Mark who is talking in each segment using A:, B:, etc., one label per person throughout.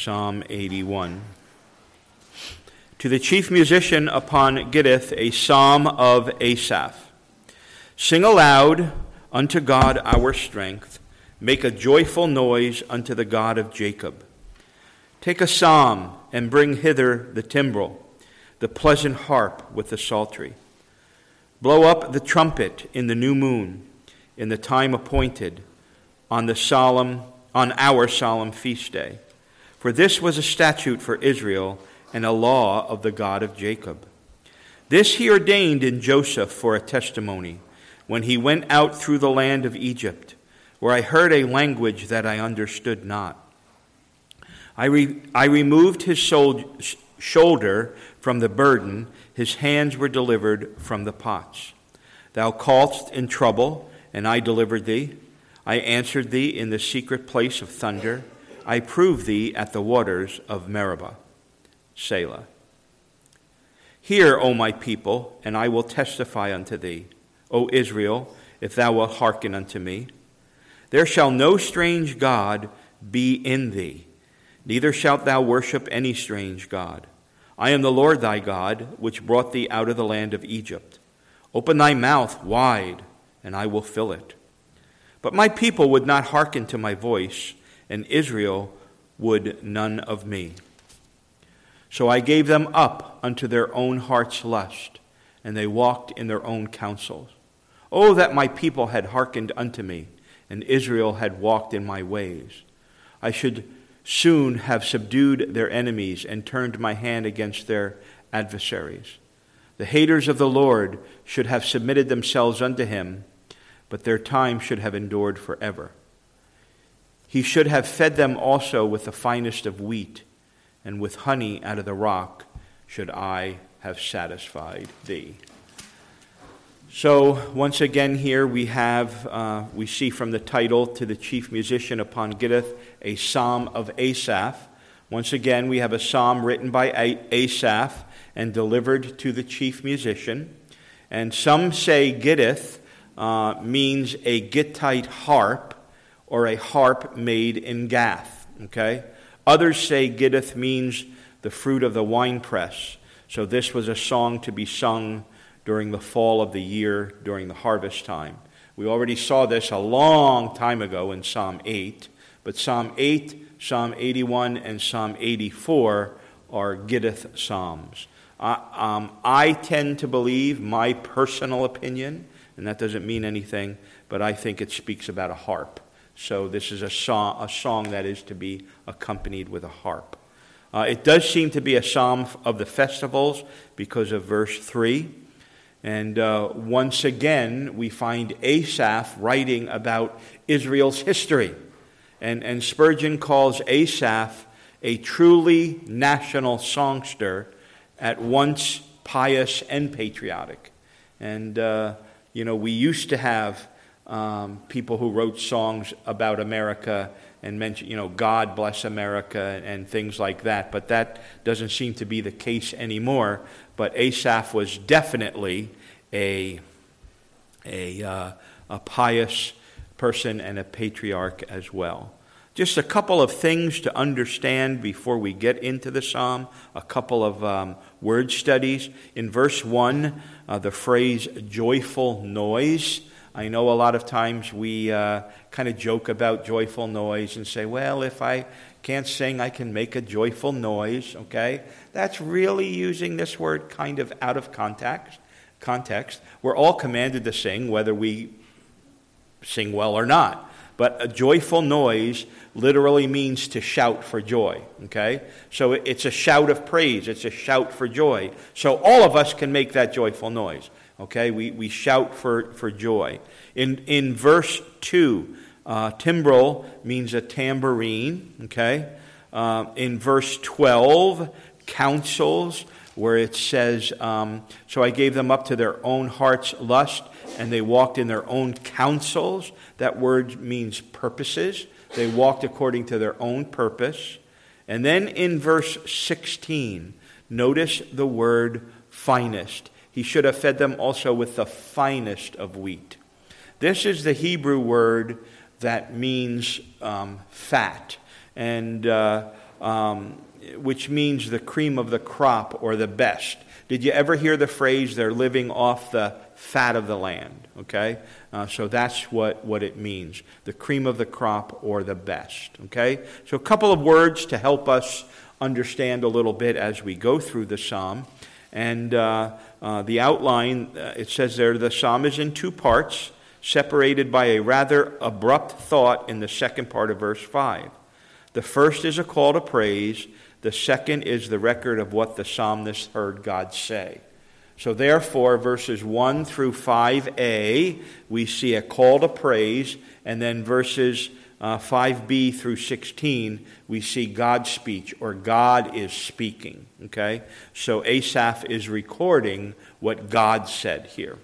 A: Psalm 81. To the chief musician upon Gittith, a psalm of Asaph. Sing aloud unto God our strength. Make a joyful noise unto the God of Jacob. Take a psalm and bring hither the timbrel, the pleasant harp with the psaltery. Blow up the trumpet in the new moon, in the time appointed, on our solemn feast day. For this was a statute for Israel and a law of the God of Jacob. This he ordained in Joseph for a testimony, when he went out through the land of Egypt, where I heard a language that I understood not. I removed his shoulder from the burden, his hands were delivered from the pots. Thou calledst in trouble, and I delivered thee. I answered thee in the secret place of thunder. I proved thee at the waters of Meribah. Selah. Hear, O my people, and I will testify unto thee. O Israel, if thou wilt hearken unto me. There shall no strange God be in thee, neither shalt thou worship any strange God. I am the Lord thy God, which brought thee out of the land of Egypt. Open thy mouth wide, and I will fill it. But my people would not hearken to my voice, and Israel would none of me. So I gave them up unto their own heart's lust, and they walked in their own counsels. Oh, that my people had hearkened unto me, and Israel had walked in my ways. I should soon have subdued their enemies and turned my hand against their adversaries. The haters of the Lord should have submitted themselves unto him, but their time should have endured forever. He should have fed them also with the finest of wheat, and with honey out of the rock should I have satisfied thee. So once again here we see from the title, To the Chief Musician upon Gittith, a psalm of Asaph. Once again we have a psalm written by Asaph and delivered to the chief musician. And some say Gittith means a Gittite harp, or a harp made in Gath. Okay? Others say Gittith means the fruit of the winepress. So this was a song to be sung during the fall of the year, during the harvest time. We already saw this a long time ago in Psalm 8, but Psalm 8, Psalm 81, and Psalm 84 are Gittith psalms. I tend to believe, my personal opinion, and that doesn't mean anything, but I think it speaks about a harp. So this is a song that is to be accompanied with a harp. It does seem to be a psalm of the festivals because of verse 3. And once again, we find Asaph writing about Israel's history. And Spurgeon calls Asaph a truly national songster, at once pious and patriotic. And, we used to have people who wrote songs about America and mentioned, God bless America and things like that. But that doesn't seem to be the case anymore. But Asaph was definitely a pious person and a patriarch as well. Just a couple of things to understand before we get into the psalm, a couple of word studies. In verse 1, the phrase joyful noise. I know a lot of times we kind of joke about joyful noise and say, well, if I can't sing, I can make a joyful noise, okay? That's really using this word kind of out of context. We're all commanded to sing, whether we sing well or not. But a joyful noise literally means to shout for joy, okay? So it's a shout of praise. It's a shout for joy. So all of us can make that joyful noise, okay? We shout for joy. In verse 2, timbrel means a tambourine, okay? In verse 12, counsels, where it says, so I gave them up to their own heart's lust, and they walked in their own counsels. That word means purposes. They walked according to their own purpose. And then in verse 16, notice the word finest. He should have fed them also with the finest of wheat. This is the Hebrew word that means fat. And which means the cream of the crop or the best. Did you ever hear the phrase, they're living off the fat of the land? Okay? So that's what it means. The cream of the crop or the best. Okay? So a couple of words to help us understand a little bit as we go through the psalm. And the outline, it says there, the psalm is in two parts, separated by a rather abrupt thought in the second part of verse 5. The first is a call to praise. The second is the record of what the psalmist heard God say. So therefore, verses 1 through 5a, we see a call to praise, and then verses 5b through 16, we see God's speech, or God is speaking. Okay? So Asaph is recording what God said here.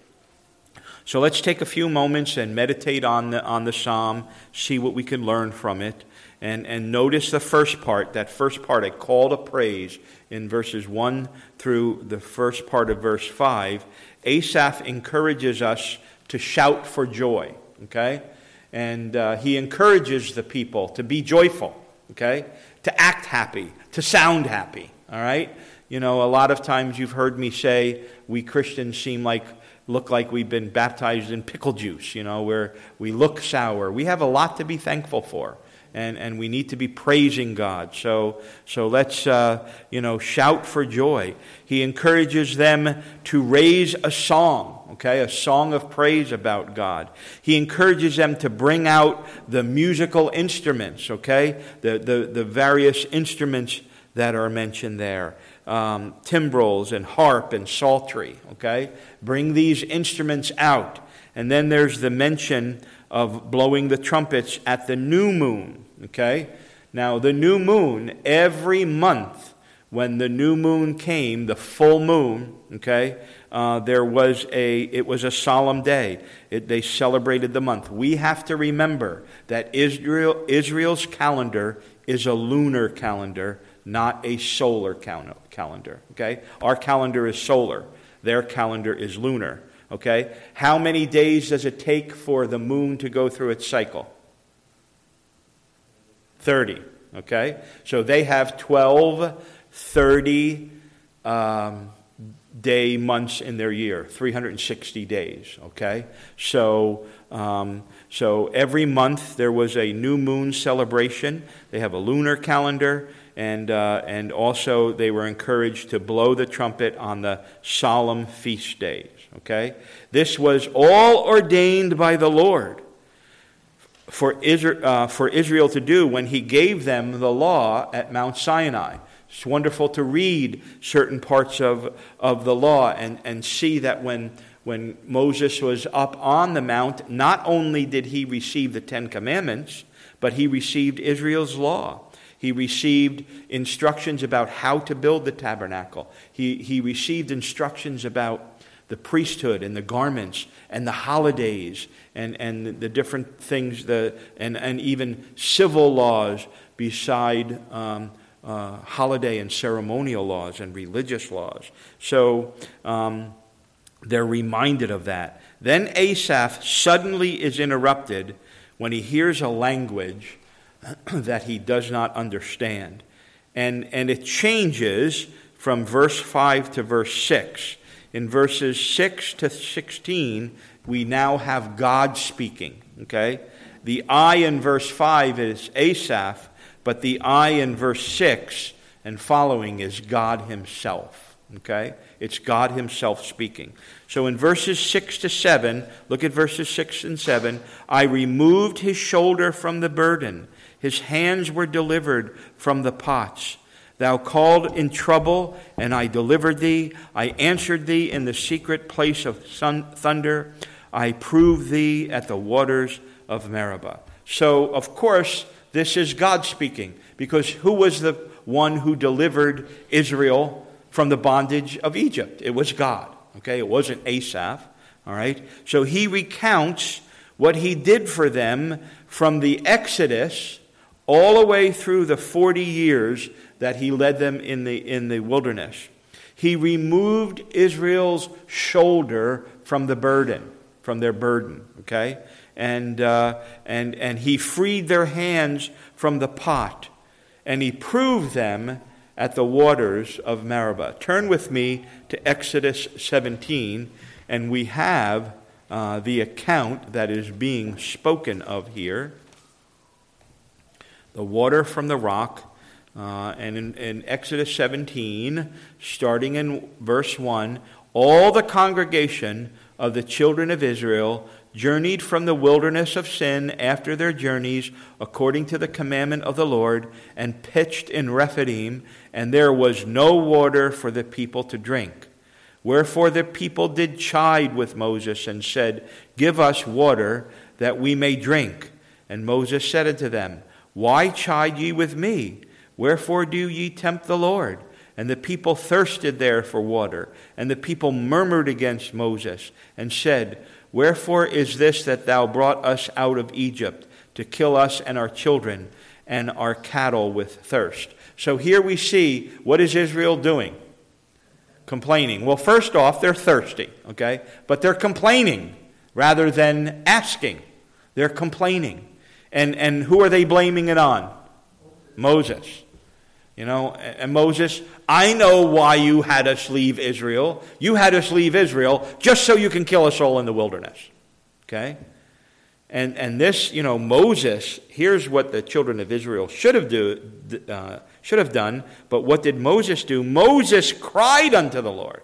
A: So let's take a few moments and meditate on the psalm, see what we can learn from it. And notice the first part, a call to praise in verses 1 through the first part of verse 5. Asaph encourages us to shout for joy, okay? And he encourages the people to be joyful, okay? To act happy, to sound happy, all right? You know, a lot of times you've heard me say we Christians look like we've been baptized in pickle juice, you know, where we look sour. We have a lot to be thankful for. And we need to be praising God. So let's, shout for joy. He encourages them to raise a song, okay, a song of praise about God. He encourages them to bring out the musical instruments, okay, the various instruments that are mentioned there. Timbrels and harp and psaltery, okay. Bring these instruments out. And then there's the mention of blowing the trumpets at the new moon, okay? Now, the new moon, every month when the new moon came, the full moon, okay, it was a solemn day. They celebrated the month. We have to remember that Israel's calendar is a lunar calendar, not a solar calendar, okay? Our calendar is solar. Their calendar is lunar. Okay, how many days does it take for the moon to go through its cycle? 30, okay? So they have 12 30-day months in their year, 360 days, okay? So every month there was a new moon celebration. They have a lunar calendar, and also they were encouraged to blow the trumpet on the solemn feast days. Okay? This was all ordained by the Lord for Israel to do when he gave them the law at Mount Sinai. It's wonderful to read certain parts of the law and see that when Moses was up on the mount, not only did he receive the Ten Commandments, but he received Israel's law. He received instructions about how to build the tabernacle. He received instructions about the priesthood and the garments and the holidays and the different things, and even civil laws beside holiday and ceremonial laws and religious laws. So they're reminded of that. Then Asaph suddenly is interrupted when he hears a language that he does not understand. And it changes from verse 5 to verse 6. In verses 6 to 16, we now have God speaking, okay? The I in verse 5 is Asaph, but the I in verse 6 and following is God himself, okay? It's God himself speaking. So in verses 6 to 7, look at verses 6 and 7, I removed his shoulder from the burden. His hands were delivered from the pots. Thou called in trouble, and I delivered thee. I answered thee in the secret place of thunder. I proved thee at the waters of Meribah. So, of course, this is God speaking, because who was the one who delivered Israel from the bondage of Egypt? It was God. Okay, it wasn't Asaph. All right. So he recounts what he did for them from the Exodus all the way through the 40 years that he led them in the wilderness. He removed Israel's shoulder from their burden, okay? And he freed their hands from the pot. and he proved them at the waters of Meribah. Turn with me to Exodus 17, and we have the account that is being spoken of here. The water from the rock. And in Exodus 17, starting in verse 1, all the congregation of the children of Israel journeyed from the wilderness of Sin after their journeys according to the commandment of the Lord, and pitched in Rephidim, and there was no water for the people to drink. Wherefore the people did chide with Moses, and said, Give us water, that we may drink. And Moses said unto them, Why chide ye with me? Wherefore do ye tempt the Lord? And the people thirsted there for water. And the people murmured against Moses, and said, Wherefore is this that thou brought us out of Egypt, to kill us and our children and our cattle with thirst? So here we see, what is Israel doing? Complaining. Well, first off, they're thirsty, okay? But they're complaining rather than asking. They're complaining. And who are they blaming it on? Moses. You know, and Moses, I know why you had us leave Israel. You had us leave Israel just so you can kill us all in the wilderness. Okay? And this, you know, Moses, here's what the children of Israel should have done. But what did Moses do? Moses cried unto the Lord.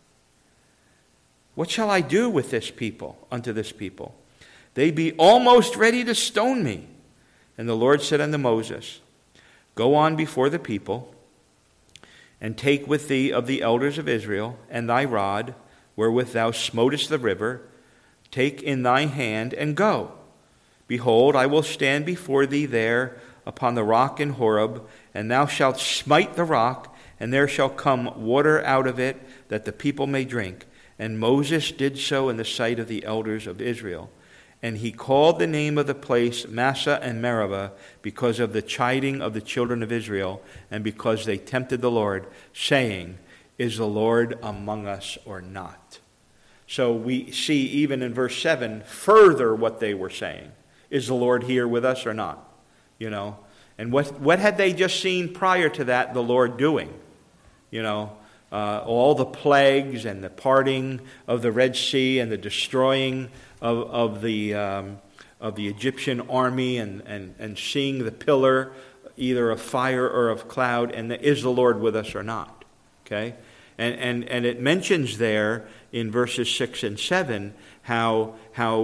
A: What shall I do with this people, unto this people? They be almost ready to stone me. And the Lord said unto Moses, Go on before the people, and take with thee of the elders of Israel, and thy rod, wherewith thou smotest the river, take in thy hand, and go. Behold, I will stand before thee there upon the rock in Horeb, and thou shalt smite the rock, and there shall come water out of it, that the people may drink. And Moses did so in the sight of the elders of Israel. And he called the name of the place Massah and Meribah, because of the chiding of the children of Israel, and because they tempted the Lord, saying, Is the Lord among us or not? So we see even in verse 7 further what they were saying. Is the Lord here with us or not? You know, and what had they just seen prior to that the Lord doing? You know, all the plagues and the parting of the Red Sea and the destroying of the Egyptian army, and seeing the pillar either of fire or of cloud, and is the Lord with us or not? Okay, and it mentions there in verses 6 and 7 how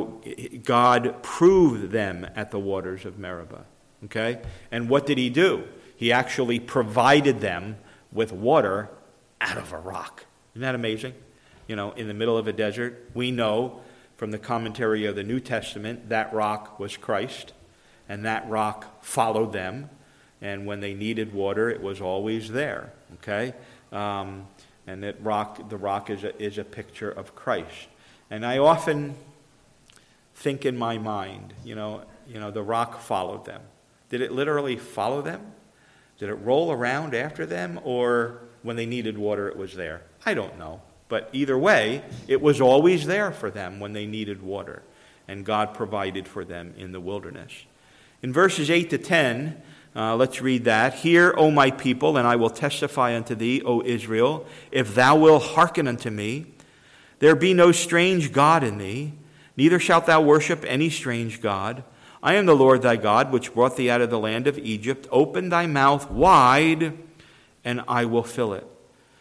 A: God proved them at the waters of Meribah. Okay, and what did he do? He actually provided them with water out of a rock. Isn't that amazing? You know, in the middle of a desert, we know from the commentary of the New Testament, that rock was Christ, and that rock followed them, and when they needed water, it was always there. Okay, and the rock is a picture of Christ. And I often think in my mind, you know, the rock followed them. Did it literally follow them? Did it roll around after them, or when they needed water, it was there? I don't know. But either way, it was always there for them when they needed water. And God provided for them in the wilderness. In verses 8 to 10, let's read that. Hear, O my people, and I will testify unto thee, O Israel, if thou wilt hearken unto me. There be no strange God in thee, neither shalt thou worship any strange God. I am the Lord thy God, which brought thee out of the land of Egypt. Open thy mouth wide, and I will fill it.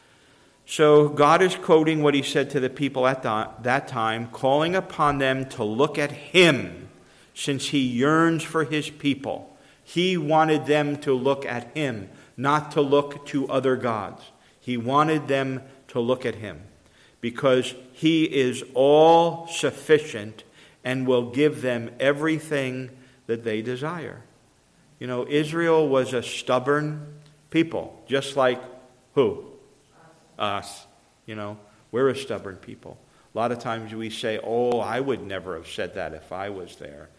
A: So God is quoting what he said to the people at that time, calling upon them to look at him, since he yearns for his people. He wanted them to look at him, not to look to other gods. He wanted them to look at him, because he is all sufficient and will give them everything that they desire. You know, Israel was a stubborn people, just like who? Us. You know, we're a stubborn people. A lot of times we say, oh, I would never have said that if I was there.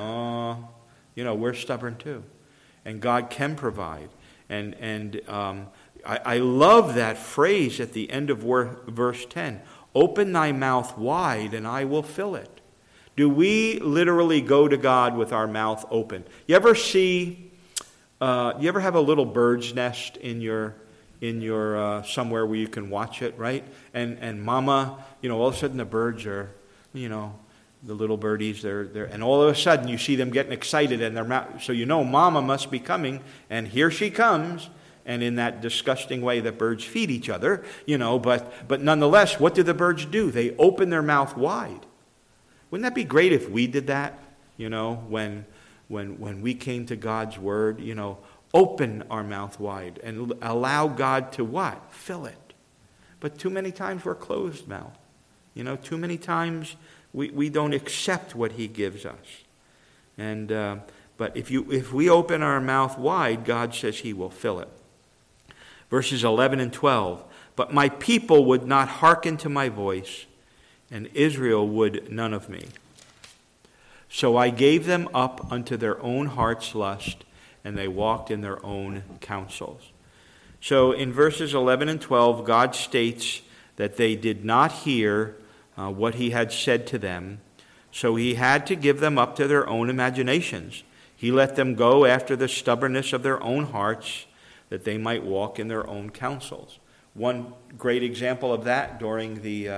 A: You know, we're stubborn too. And God can provide. And I love that phrase at the end of verse 10. Open thy mouth wide and I will fill it. Do we literally go to God with our mouth open? You ever see You ever have a little bird's nest in your somewhere where you can watch it, right? And mama, all of a sudden the birds are, the little birdies, they're and all of a sudden you see them getting excited and so mama must be coming, and here she comes. And in that disgusting way that birds feed each other, but nonetheless, what do the birds do? They open their mouth wide. Wouldn't that be great if we did that? When we came to God's word, open our mouth wide and allow God to what? Fill it. But too many times we're closed mouth. Too many times we don't accept what he gives us. And but if we open our mouth wide, God says he will fill it. Verses 11 and 12. But my people would not hearken to my voice, and Israel would none of me. So I gave them up unto their own heart's lust, and they walked in their own counsels. So in verses 11 and 12, God states that they did not hear what he had said to them, so he had to give them up to their own imaginations. He let them go after the stubbornness of their own hearts, that they might walk in their own counsels. One great example of that during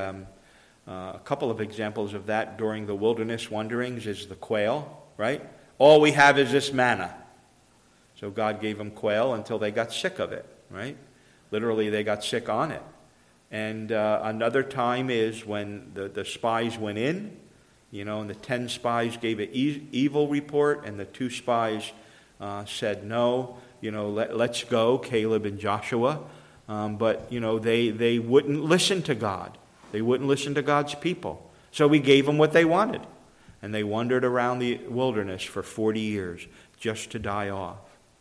A: a couple of examples of that during the wilderness wanderings is the quail, right? All we have is this manna. So God gave them quail until they got sick of it, right? Literally, they got sick on it. And another time is when the spies went in, and the 10 spies gave an evil report, and the 2 spies said no. Let's go, Caleb and Joshua. But they wouldn't listen to God. They wouldn't listen to God's people. So we gave them what they wanted. And they wandered around the wilderness for 40 years just to die off.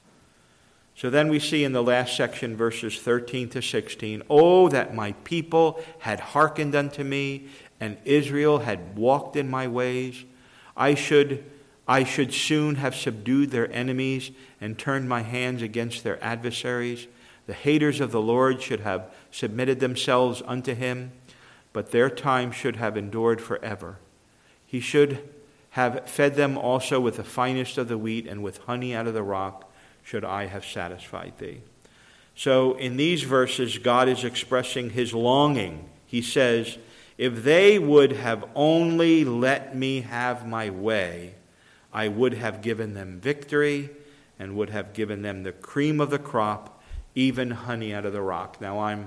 A: So then we see in the last section, verses 13 to 16, "Oh, that my people had hearkened unto me, and Israel had walked in my ways. I should soon have subdued their enemies and turned my hands against their adversaries. The haters of the Lord should have submitted themselves unto him, but their time should have endured forever. He should have fed them also with the finest of the wheat, and with honey out of the rock should I have satisfied thee." So in these verses, God is expressing his longing. He says, if they would have only let me have my way, I would have given them victory and would have given them the cream of the crop, even honey out of the rock. Now I'm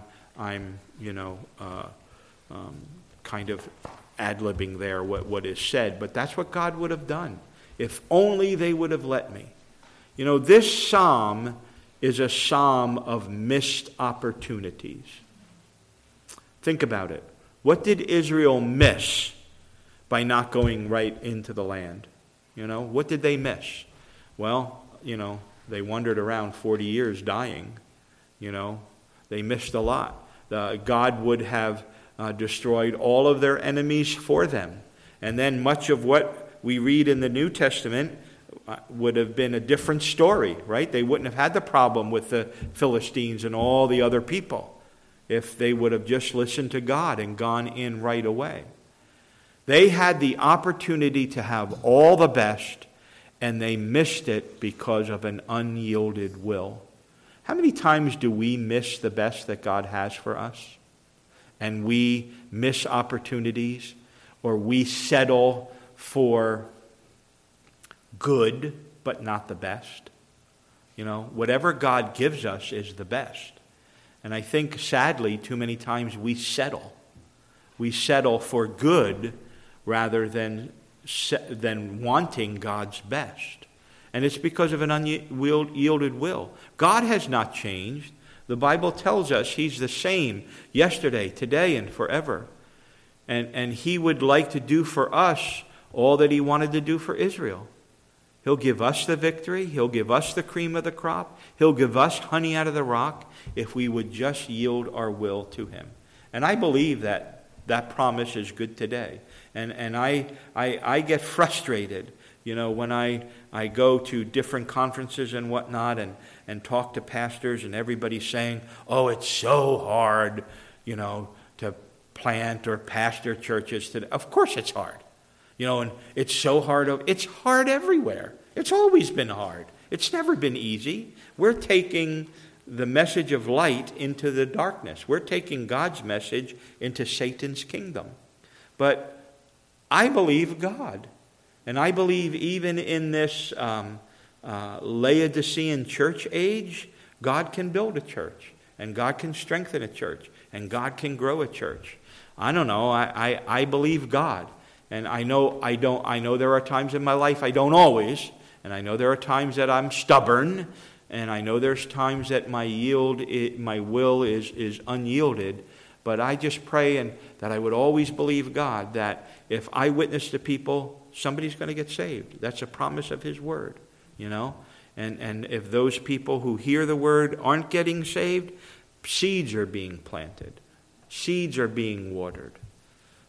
A: kind of ad-libbing there what is said, but that's what God would have done. If only they would have let me. This psalm is a psalm of missed opportunities. Think about it. What did Israel miss by not going right into the land? What did they miss? Well, they wandered around 40 years dying. They missed a lot. God would have destroyed all of their enemies for them. And then much of what we read in the New Testament would have been a different story, right? They wouldn't have had the problem with the Philistines and all the other people if they would have just listened to God and gone in right away. They had the opportunity to have all the best, and they missed it because of an unyielded will. How many times do we miss the best that God has for us? And we miss opportunities, or we settle for good, but not the best. Whatever God gives us is the best. And I think, sadly, too many times we settle. We settle for good rather than wanting God's best. And it's because of an unyielded will. God has not changed. The Bible tells us he's the same yesterday, today, and forever. And he would like to do for us all that he wanted to do for Israel. He'll give us the victory. He'll give us the cream of the crop. He'll give us honey out of the rock if we would just yield our will to him. And I believe that promise is good today. And I get frustrated, when I go to different conferences and whatnot and talk to pastors, and everybody's saying, oh, it's so hard, to plant or pastor churches today. Of course it's hard. And it's so hard. It's hard everywhere. It's always been hard. It's never been easy. We're taking the message of light into the darkness. We're taking God's message into Satan's kingdom. But I believe God. And I believe even in this Laodicean church age, God can build a church. And God can strengthen a church. And God can grow a church. I don't know. I believe God. And I know there are times in my life I don't always. And I know there are times that I'm stubborn. And I know there's times that my will is unyielded. But I just pray and that I would always believe God that if I witness to people, somebody's going to get saved. That's a promise of His Word, you know. And if those people who hear the Word aren't getting saved, seeds are being planted. Seeds are being watered.